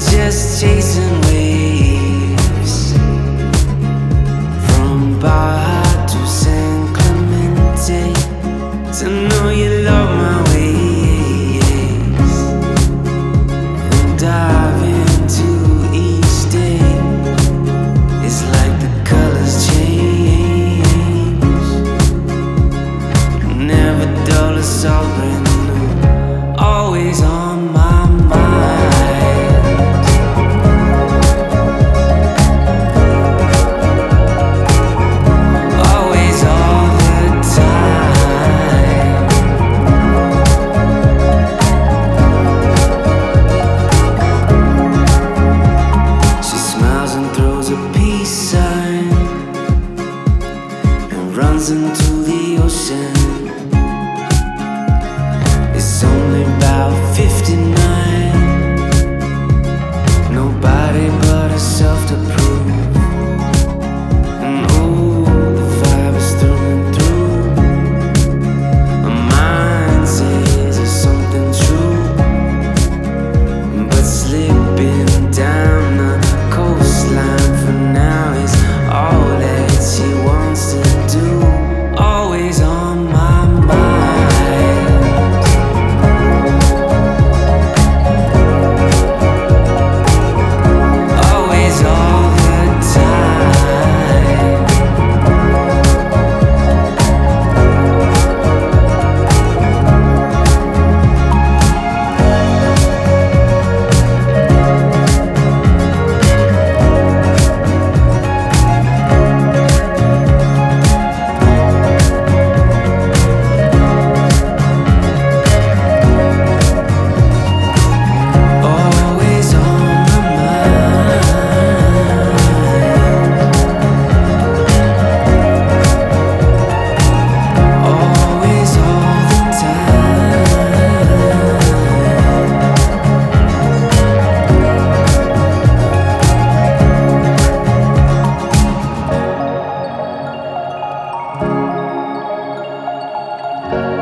just chasing waves from Baja to San Clemente to know you love my ways and dive into each day. It's like the colors change, never dull or sovereign, always on my mind. Into the ocean. It's only about 59. Nobody but herself to prove. And oh, the vibe is through and through. My mind says there's something true, but slipping down the coastline for now is all that she wants to do. Always on my mind. Always all the time. Bye.